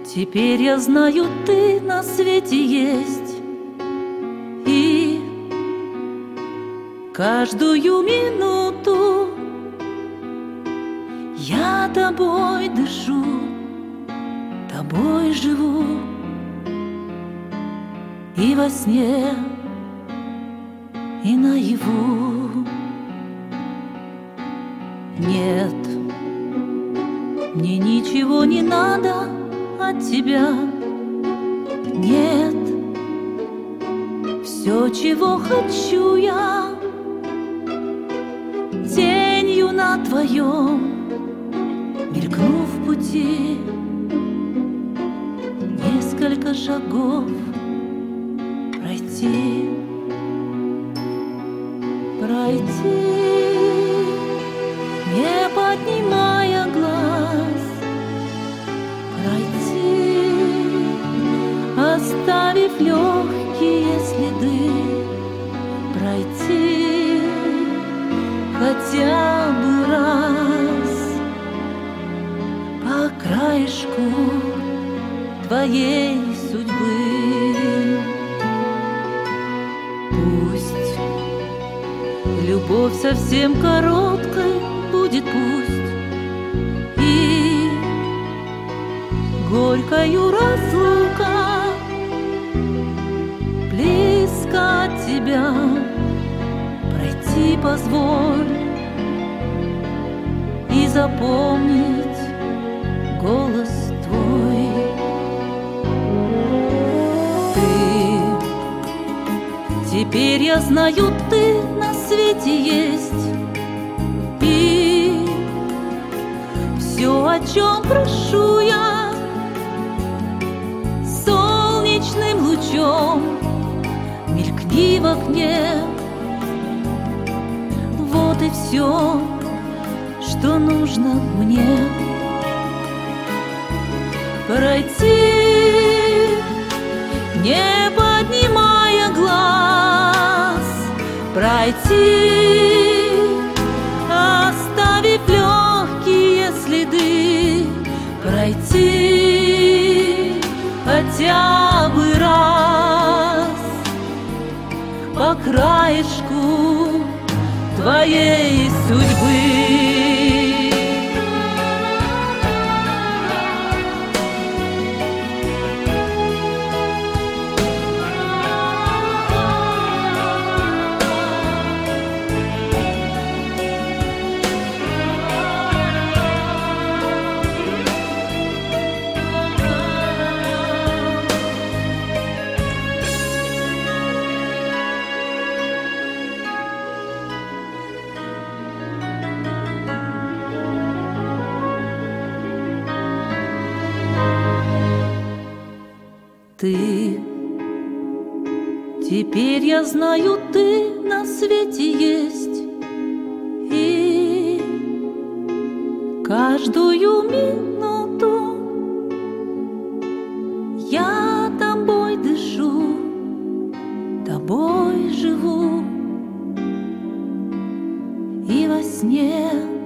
Теперь я знаю, ты на свете есть, и каждую минуту я тобой дышу, тобой живу, и во сне, и наяву. Нет, мне ничего не надо от тебя. Нет, все, чего хочу я, тенью на твоем мелькнув в пути, несколько шагов пройти, не поднимая глаз, оставив легкие следы, пройти хотя бы раз по краешку твоей судьбы. Пусть любовь совсем короткой будет, пусть и горькою разлука, близко от тебя пройти позволь и запомнить голос твой. Теперь я знаю, ты на свете есть, и все, о чем прошу я, солнечным лучом мелькни в окне. Вот и все, что нужно мне. Пройти, не поднимая глаз, пройти, оставив легкие следы, пройти хотя бы раз по краешку твоей судьбы. Ты, теперь я знаю, ты на свете есть, и каждую минуту я тобой дышу, тобой живу, и во сне